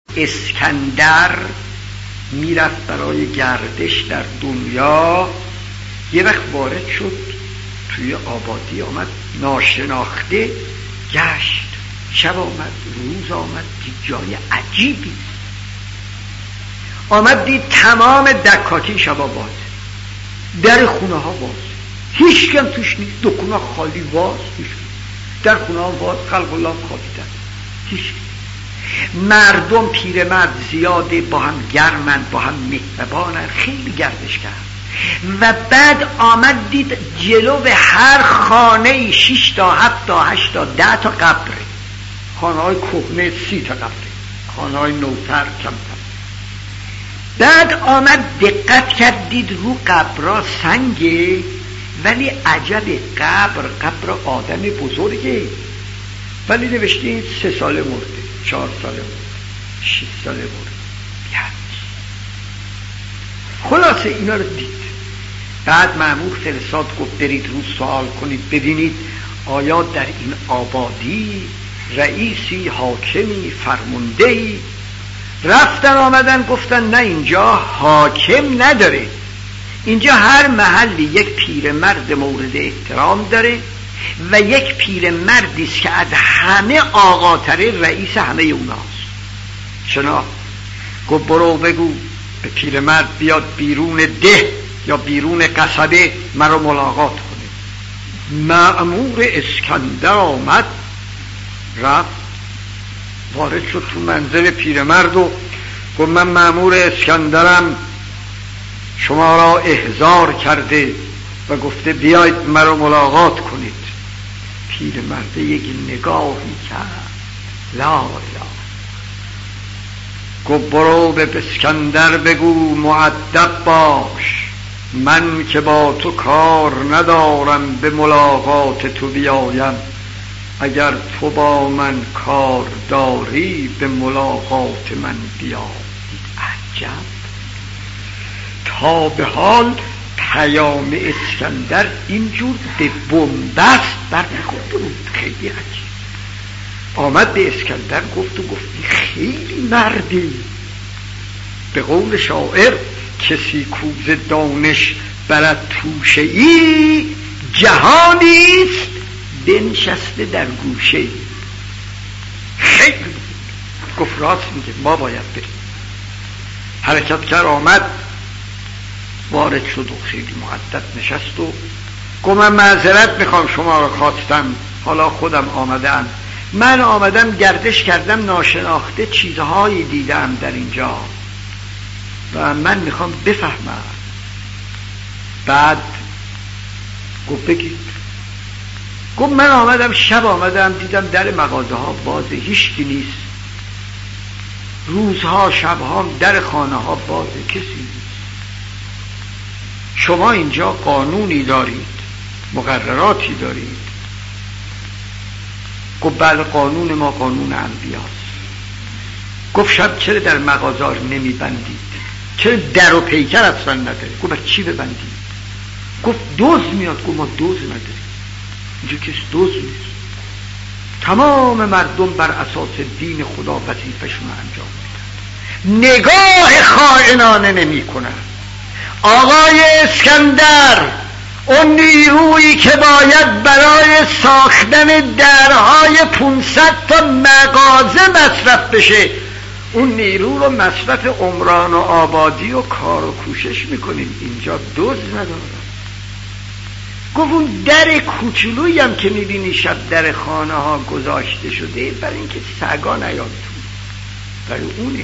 اسکندر میرفت برای گردش در دنیا. یه وقت وارد شد توی آبادی، آمد ناشناخته گشت. شب آمد، روز آمد، دید جای عجیبی. آمد دید تمام دکاکین شبا باز، در خونه ها باز، هیچ کم توش نیست، دکونه خالی باز، در خونه ها باز، خلق الله خوابیدن، هیچ. مردم پیرمرد زیاده، با هم گرمن، با هم مهربانن، خیلی گردش کرد. و بعد آمد دید جلو هر خانه 6 تا 7 تا 8 تا 10 تا قبره. خانه های کهنه 30 تا قبره، خانه های نوتر کمتر. بعد آمد دقت کرد، دید رو قبرها سنگه، ولی عجب، قبر آدم بزرگه، ولی نوشته این 3 ساله مرده، 4 ساله مرده، 6 ساله مرده. خلاصه اینا رو دید. بعد مأمور فرستاد، گفت برید رو سوال کنید ببینید آیا در این آبادی رئیسی، حاکمی، فرماندهی. رفتن آمدن گفتن نه، اینجا حاکم نداره، اینجا هر محلی یک پیرمرد مورد احترام داره و یک پیرمردی است که از همه آقاتره، رئیس همه اوناست. شنا گفت برو بگو به پیرمرد بیاد بیرون ده یا بیرون قصبه مرا ملاقات کنه. مأمور اسکندر آمد، رفت وارد شد تو منزل پیرمرد و گفت من مأمور اسکندرم، شما را احضار کرده و گفته بیاید مرا ملاقات کنید. پیرمرد یک نگاهی کرد، لا اله، گفت برو به اسکندر بگو مؤدب باش، من که با تو کار ندارم به ملاقات تو بیایم، اگر تو با من کار داری به ملاقات من بیا. عجب، تا به حال پیام اسکندر اینجور به بنبست برنخورده بود. خیلی عجیب. آمد به اسکندر گفت خیلی مردی. به قول شاعر کسی کوز دانش برد توشه ای، جهانیست بنشسته در گوشه ای. خیلی گفت راست میگه، ما باید بریم. حرکت کرد، آمد وارد شد و خیلی مؤدب نشست و گفت من معذرت میخوام، شما رو خواستم، حالا خودم آمدم، من آمدم گردش کردم، ناشناخته چیزهایی دیدم در اینجا و من میخوام بفهمم. بعد گفت بگید. گفت من آمدم شب، آمدم دیدم در مغازه ها بازه، هیچکی نیست، روزها شبها در خانه ها بازه، کسی نیست. شما اینجا قانونی دارید، مقرراتی دارید؟ گفت بله، قانون ما قانون انبیاست. گفت شب چرا در مغازه نمی بندید؟ چرا در و پیکر اصلا ندارید؟ گفت چی ببندید؟ گفت دوز میاد. گفت ما دوز نداریم، اینجا کسی دوز نیست، تمام مردم بر اساس دین خدا وظیفه‌شون رو انجام میدن، نگاه خائنانه نمی کنن. آقای اسکندر، اون نیرویی که باید برای ساختن درهای 500 تا مغازه مصرف بشه، اون نیرو رو مصرف عمران و آبادی و کار و کوشش میکنیم، اینجا دوز ندارم. گفت اون در کوچولویی هم که میبینی شب در خانه ها گذاشته شده برای اینکه سگا نیاد تو، برای اونه.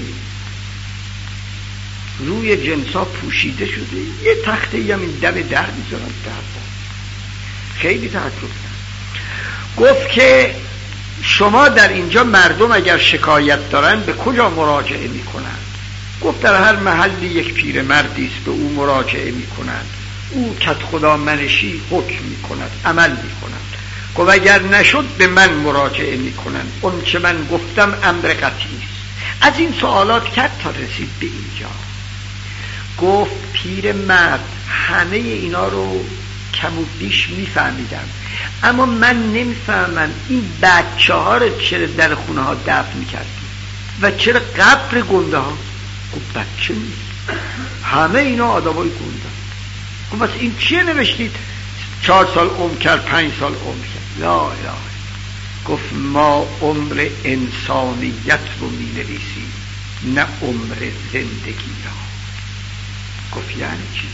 روی جنسا پوشیده شده، یه تخته هم این در میذارن در. خیلی تعجب کرد. گفت که شما در اینجا مردم اگر شکایت دارن به کجا مراجعه میکنن؟ گفت در هر محلی یک پیرمردی است، به او مراجعه میکنن، او کت خدا منشی حکم میکند، عمل میکند. گفت اگر نشد به من مراجعه میکنن، اون چه من گفتم امر قطعی است. از این سوالات کرد تا رسید به اینجا. گفت پیرمرد همه اینا رو کم و بیش میفهمیدم، اما من نمیفهمم این بچه ها رو چرا در خونه ها دفن میکردیم. و چرا قبر گنده ها؟ خب بچه نیست، همه اینا آدمای گنده. خب بس این چیه نوشتید 4 سال عمر کرد 5 سال عمر کرد؟ لا اله. گفت ما عمر انسانیت رو می نویسیم نه عمر زندگی را. گفت یعنی چی؟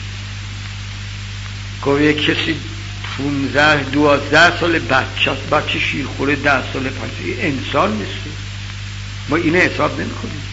گفت یک کسی 15-12 سال بچه شیرخوره 10 سال 5 انسان نیست. ما اینه حساب نمی کنیم.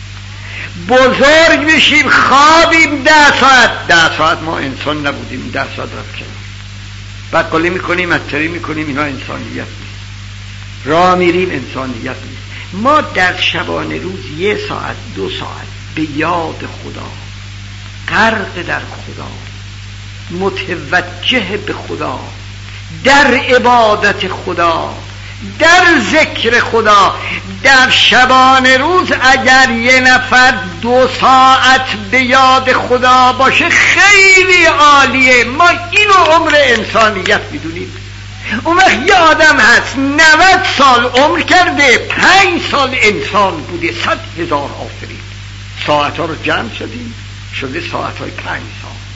بزرگ بشیم خوابیم 10 ساعت ما انسان نبودیم، 10 ساعت رفت کنیم، بعد قله میکنیم اتری میکنیم، اینا انسانیت نیست. راه میریم انسانیت نیست. ما در شبانه روز 1 ساعت 2 ساعت به یاد خدا، غرق در خدا، متوجه به خدا، در عبادت خدا، در ذکر خدا. در شبانه روز اگر 1 نفر 2 ساعت به یاد خدا باشه خیلی عالیه. ما اینو عمر انسانیت میدونیم. اون وقت یه آدم هست 90 سال عمر کرده 5 سال انسان بوده، 100,000 آفرین. ساعت ها رو جمع شدیم شده ساعت های 5 سال.